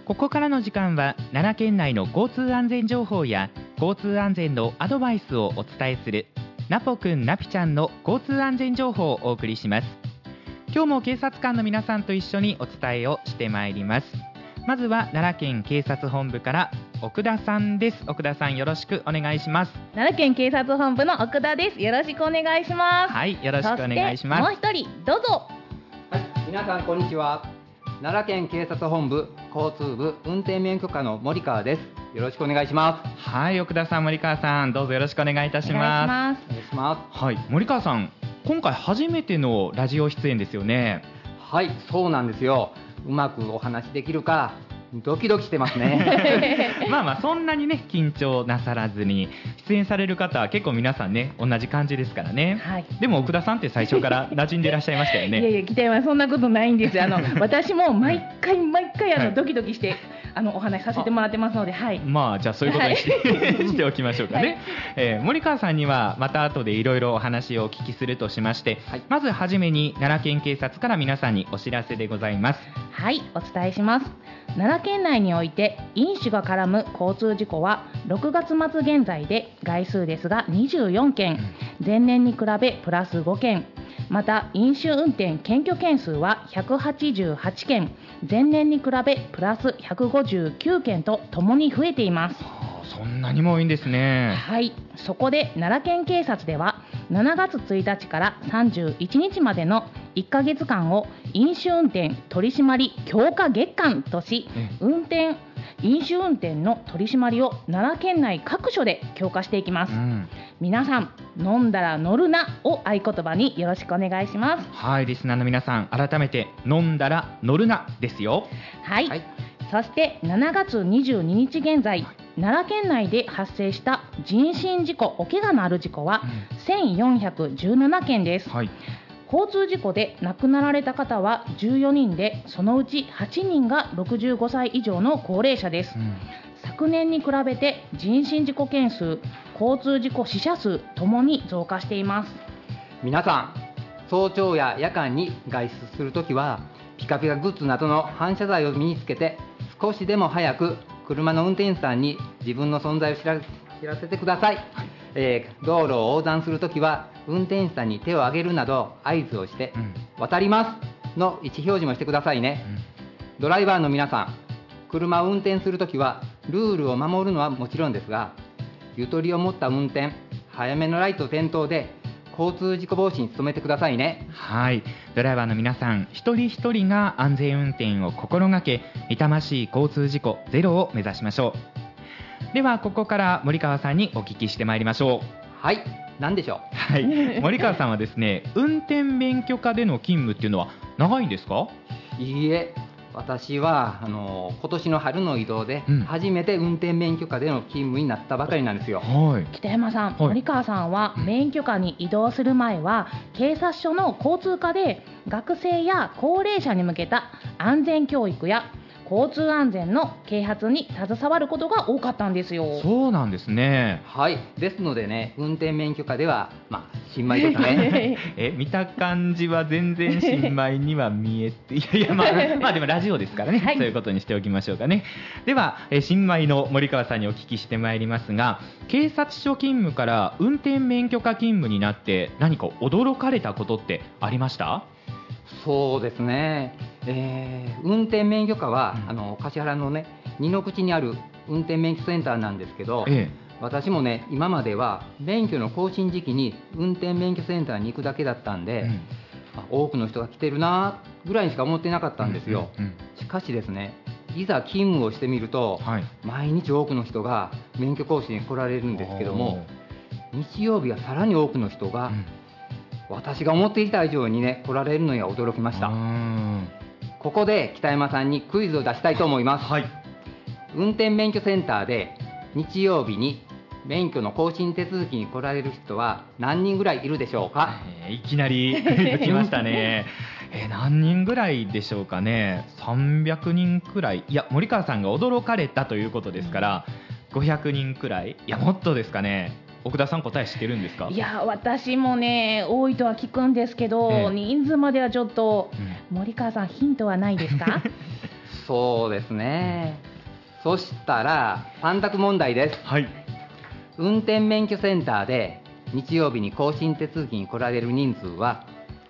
ここからの時間は奈良県内の交通安全情報や交通安全のアドバイスをお伝えするなぽくんなぴちゃんの交通安全情報をお送りします。今日も警察官の皆さんと一緒にお伝えをしてまいります。まずは奈良県警察本部から奥田さんです。奥田さん、よろしくお願いします。 奈良県警察本部の奥田です。よろしくお願いします。 はい、よろしくお願いします。 そしてもう一人どうぞ。 はい、皆さんこんにちは。奈良県警察本部交通部運転免許課の森川です。よろしくお願いします。 はい、奥田さん、森川さん、どうぞよろしくお願いいたします。 お願いします。 はい、森川さん、今回初めてのラジオ出演ですよね。 はい、そうなんですよ。うまくお話できるかドキドキしてますねまあまあそんなにね緊張なさらずに出演される方は結構皆さんね同じ感じですからね、はい、でも奥田さんって最初から馴染んでいらっしゃいましたよね。 いやいや、北山、そんなことないんですよ。私も毎回ドキドキしてお話しさせてもらってますので、はい、 まあじゃあそういうことにして、はい、しておきましょうかね、はい森川さんにはまた後でいろいろお話をお聞きするとしまして、はい、まずはじめに奈良県警察から皆さんにお知らせでございます。 はい、お伝えします。奈良県内において飲酒が絡む交通事故は6月末現在で概数ですが24件、前年に比べプラス5件、また飲酒運転検挙件数は188件、前年に比べプラス159件とともに増えています。 そんなにも多いんですね。 はい、そこで奈良県警察では7月1日から31日までの1ヶ月間を飲酒運転取締り強化月間とし、飲酒運転の取り締まりを奈良県内各所で強化していきます、皆さん、飲んだら乗るなを合言葉によろしくお願いします。 はい、リスナーの皆さん、改めて飲んだら乗るなですよ。 はい、そして7月22日現在、奈良県内で発生した人身事故、お怪我のある事故は1417件です、交通事故で亡くなられた方は14人で、そのうち8人が65歳以上の高齢者です、昨年に比べて人身事故件数、交通事故死者数ともに増加しています。 皆さん、早朝や夜間に外出するときはピカピカグッズなどの反射材を身につけて、少しでも早く車の運転手さんに自分の存在を知らせてください、道路を横断するときは運転手さんに手を挙げるなど合図をして、渡りますの位置表示もしてくださいね、ドライバーの皆さん、車を運転するときはルールを守るのはもちろんですが、ゆとりを持った運転、早めのライト点灯で交通事故防止に努めてくださいね。 はい、ドライバーの皆さん、一人一人が安全運転を心がけ、痛ましい交通事故ゼロを目指しましょう。ではここから森川さんにお聞きしてまいりましょう。 はい、何でしょう。 はい、森川さんはですね、運転免許課での勤務っていうのは長いんですか？ いいえ、私は今年の春の移動で初めて運転免許課での勤務になったばかりなんですよ、 北山さん、森川さんは免許課に移動する前は警察署の交通課で学生や高齢者に向けた安全教育や交通安全の啓発に携わることが多かったんですよ。 そうなんですね。 はい、ですのでね、運転免許課では新米ですね見た感じは全然新米には見えていやまあでもラジオですからね、そういうことにしておきましょうかね。では新米の森川さんにお聞きしてまいりますが、警察署勤務から運転免許課勤務になって何か驚かれたことってありました？ そうですね、運転免許課は、橿原のね、二の口にある運転免許センターなんですけど、私もね、今までは免許の更新時期に運転免許センターに行くだけだったんで、多くの人が来てるなぐらいにしか思ってなかったんですよ、しかしですね、いざ勤務をしてみると、毎日多くの人が免許更新に来られるんですけども、日曜日はさらに多くの人が、私が思っていた以上にね来られるのには驚きました。ここで北山さんにクイズを出したいと思います、運転免許センターで日曜日に免許の更新手続きに来られる人は何人ぐらいいるでしょうか？ いきなり来ましたね何人ぐらいでしょうかね。300人くらい。いや、森川さんが驚かれたということですから、500人くらい。いや、もっとですかね。奥田さん、答え知ってるんですか？ いや、私もね、多いとは聞くんですけど、人数まではちょっと、森川さん、ヒントはないですか？ そうですね。そしたら3択問題です。 はい。 運転免許センターで日曜日に更新手続きに来られる人数は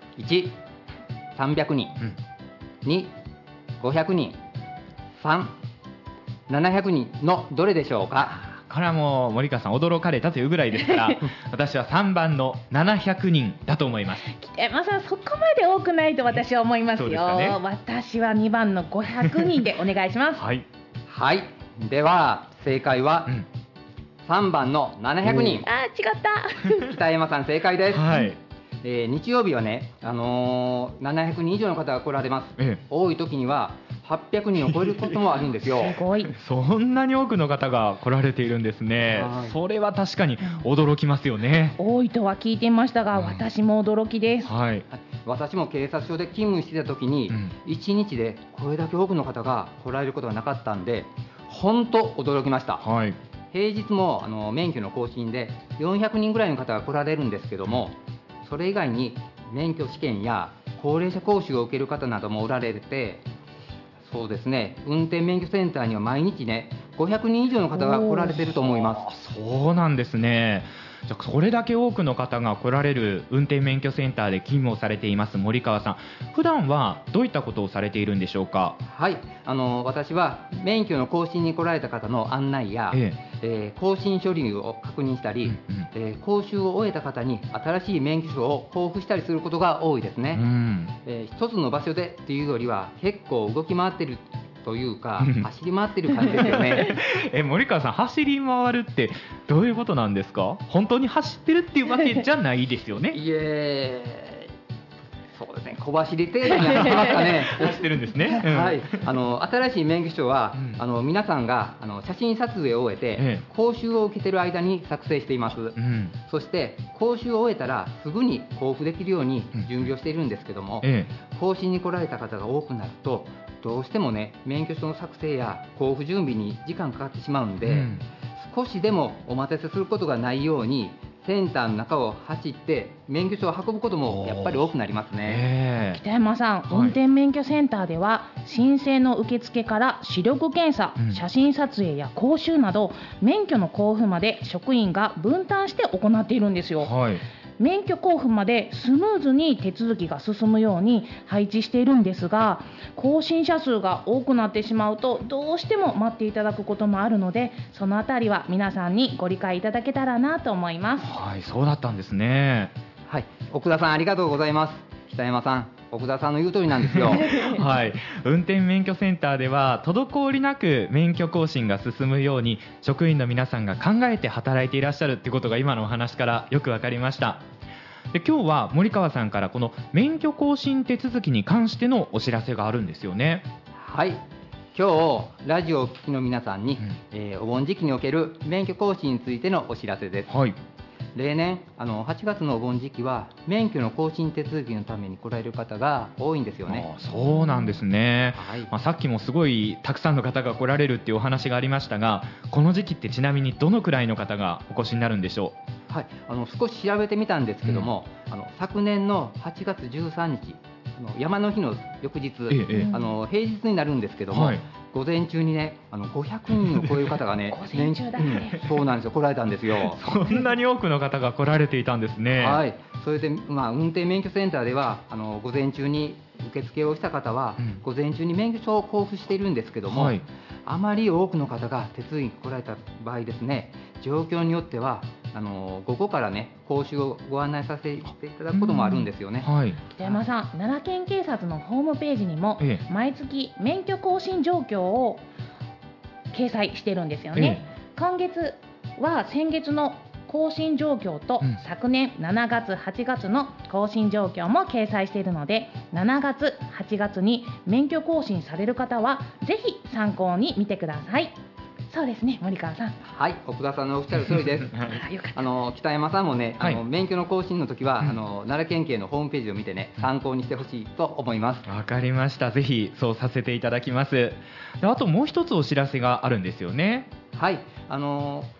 1、300人、2、500人、3、700人のどれでしょうか。 これはもう森川さん驚かれたというぐらいですから私は3番の700人だと思います。 北山さん、そこまで多くないと私は思いますよ。私は2番の500人でお願いしますはい、 はい、では正解は、3番の700人。 違った北山さん正解です。 はい。 日曜日はね、700人以上の方が来られます。多い時には800人を超えることもあるんですよ。 すごい。 そんなに多くの方が来られているんですね。それは確かに驚きますよね。 多いとは聞いていましたが、私も驚きです。 はい。 私も警察署で勤務していた時に、1日でこれだけ多くの方が来られることはなかったんで本当驚きました。 はい。 平日も免許の更新で400人ぐらいの方が来られるんですけども、それ以外に免許試験や高齢者講習を受ける方などもおられて、そうですね、運転免許センターには毎日ね500人以上の方が来られていると思います。 そうなんですね。じゃあそれだけ多くの方が来られる運転免許センターで勤務をされています森川さん、普段はどういったことをされているんでしょうか。 はい、私は免許の更新に来られた方の案内や、更新書類を確認したり、講習を終えた方に新しい免許証を交付したりすることが多いですね。一つの場所でっていうよりは結構動き回ってるというか走り回ってる感じですよね。 森川さん、走り回るってどういうことなんですか。本当に走ってるっていうわけじゃないですよね。 いえ、そうですね、小走り程度に走ってますかね。 走ってるんですね。 はい、新しい免許証は、皆さんが写真撮影を終えて、講習を受けている間に作成しています。そして講習を終えたらすぐに交付できるように準備をしているんですけども、更新に来られた方が多くなるとどうしてもね免許証の作成や交付準備に時間かかってしまうんで、少しでもお待たせすることがないようにセンターの中を走って免許証を運ぶこともやっぱり多くなりますね。 北山さん、運転免許センターでは申請の受付から視力検査、写真撮影や講習など免許の交付まで職員が分担して行っているんですよ。免許交付までスムーズに手続きが進むように配置しているんですが、更新者数が多くなってしまうとどうしても待っていただくこともあるので、そのあたりは皆さんにご理解いただけたらなと思います。 はい、そうだったんですね。 はい、奥田さんありがとうございます。北山さん、奥田さんの言う通りなんですよ。 はい、運転免許センターでは滞りなく免許更新が進むように職員の皆さんが考えて働いていらっしゃるということが今のお話からよく分かりました。で、今日は森川さんからこの免許更新手続きに関してのお知らせがあるんですよね。 はい、今日ラジオをお聞きの皆さんに、お盆時期における免許更新についてのお知らせです。例年8月のお盆時期は免許の更新手続きのために来られる方が多いんですよね。 そうなんですね。さっきもすごいたくさんの方が来られるっていうお話がありましたが、この時期ってちなみにどのくらいの方がお越しになるんでしょう。 はい、少し調べてみたんですけども、昨年の8月13日山の日の翌日、平日になるんですけども、午前中にね500人を超える方がね午前中だね、 そうなんですよ、来られたんですよ。 そんなに多くの方が来られていたんですね。 はい、それで、運転免許センターでは午前中に受付をした方は、午前中に免許証を交付しているんですけども、あまり多くの方が手続きに来られた場合ですね、状況によっては午後からね講習をご案内させていただくこともあるんですよね。 北山さん、奈良県警察のホームページにも、毎月免許更新状況を掲載してるんですよね。今月は先月の更新状況と、昨年7月8月の更新状況も掲載しているので、7月8月に免許更新される方はぜひ参考に見てください。そうですね、森川さん。 はい、奥田さんのおっしゃる通りです。北山さんもね、免許の更新の時は、奈良県警のホームページを見てね参考にしてほしいと思います。 わかりました。ぜひそうさせていただきます。で、あともう一つお知らせがあるんですよね。 はい、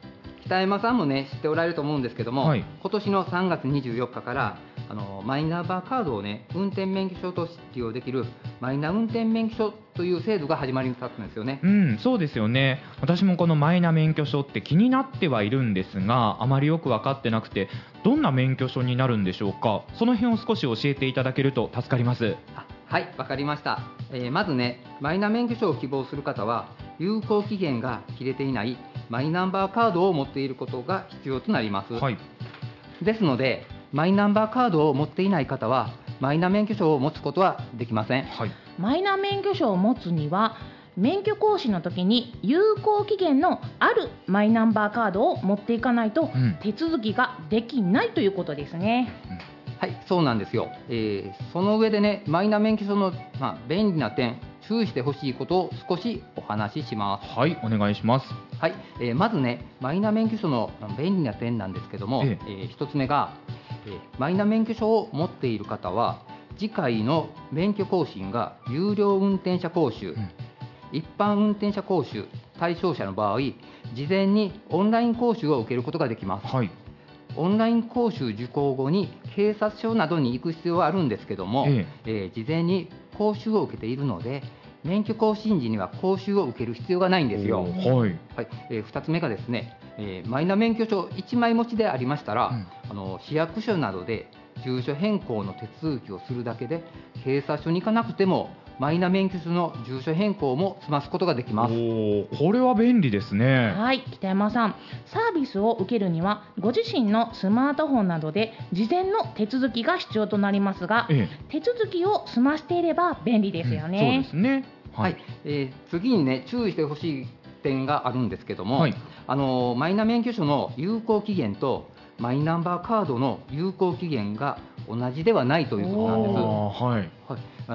北山さんもね知っておられると思うんですけども、今年の3月24日からマイナンバーカードをね運転免許証として利用できるマイナ運転免許証という制度が始まりに立ったんですよね。 そうですよね。私もこのマイナ免許証って気になってはいるんですが、あまりよく分かってなくて、どんな免許証になるんでしょうか。その辺を少し教えていただけると助かります。 はい、わかりました。まずねマイナ免許証を希望する方は有効期限が切れていないマイナンバーカードを持っていることが必要となります。ですのでマイナンバーカードを持っていない方はマイナ免許証を持つことはできません。 マイナ免許証を持つには免許更新の時に有効期限のあるマイナンバーカードを持っていかないと手続きができないということですね。 はい、そうなんですよ。その上でねマイナ免許証の、便利な点、注意してほしいことを少しお話しします。 はい、お願いします。 はい、まずねマイナ免許証の便利な点なんですけども、一つ目がマイナ免許証を持っている方は次回の免許更新が有料運転者講習、一般運転者講習対象者の場合、事前にオンライン講習を受けることができます。オンライン講習受講後に警察署などに行く必要はあるんですけども、事前に講習を受けているので免許更新時には講習を受ける必要がないんですよ。2つ目がですね、マイナ免許証1枚持ちでありましたら、市役所などで住所変更の手続きをするだけで警察署に行かなくてもマイナ免許証の住所変更も済ますことができます。 これは便利ですね。 はい、北山さん、サービスを受けるにはご自身のスマートフォンなどで事前の手続きが必要となりますが、手続きを済ましていれば便利ですよね。 そうですね。 次にね注意してほしい点があるんですけども、マイナ免許証の有効期限とマイナンバーカードの有効期限が同じではないということなんです。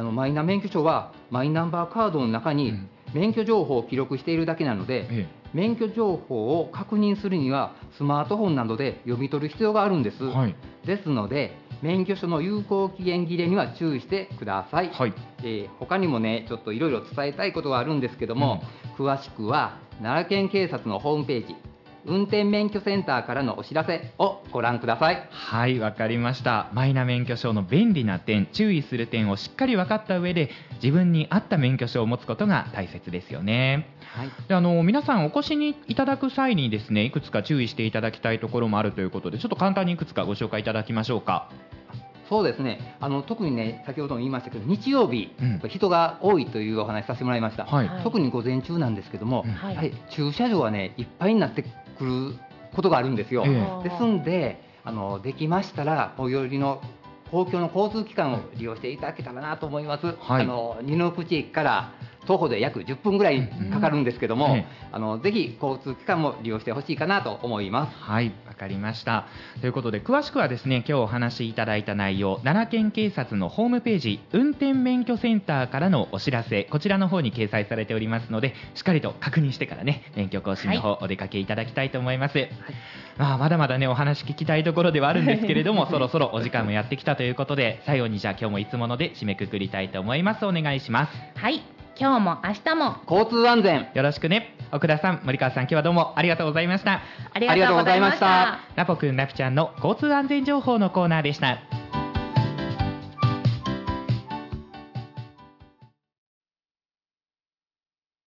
マイナ免許証はマイナンバーカードの中に免許情報を記録しているだけなので、免許情報を確認するにはスマートフォンなどで読み取る必要があるんです。ですので免許証の有効期限切れには注意してください。他にもねちょっといろいろ伝えたいことがあるんですけども、詳しくは奈良県警察のホームページ運転免許センターからのお知らせをご覧ください。 はい、わかりました。マイナ免許証の便利な点、注意する点をしっかり分かった上で自分に合った免許証を持つことが大切ですよね。で皆さんお越しにいただく際にですね、いくつか注意していただきたいところもあるということで、ちょっと簡単にいくつかご紹介いただきましょうか。 そうですね、特にね先ほども言いましたけど日曜日、人が多いというお話させてもらいました。特に午前中なんですけども、駐車場はねいっぱいになってくることがあるんですよ。ですんでできましたら最寄りの公共の交通機関を利用していただけたらなと思います。二の口駅から徒歩で約10分ぐらいかかるんですけども、ぜひ交通機関も利用してほしいかなと思います。 はい、わかりました。ということで詳しくはですね、今日お話しいただいた内容、奈良県警察のホームページ運転免許センターからのお知らせ、こちらの方に掲載されておりますので、しっかりと確認してからね免許更新の方、お出かけいただきたいと思います。まだまだねお話聞きたいところではあるんですけれどもそろそろお時間もやってきたということで、最後にじゃあ今日もいつもので締めくくりたいと思います。お願いします。 はい、今日も明日も交通安全よろしくね。奥田さん、森川さん、今日はどうもありがとうございました。 ありがとうございました。 ナポくんナピちゃんの交通安全情報のコーナーでした。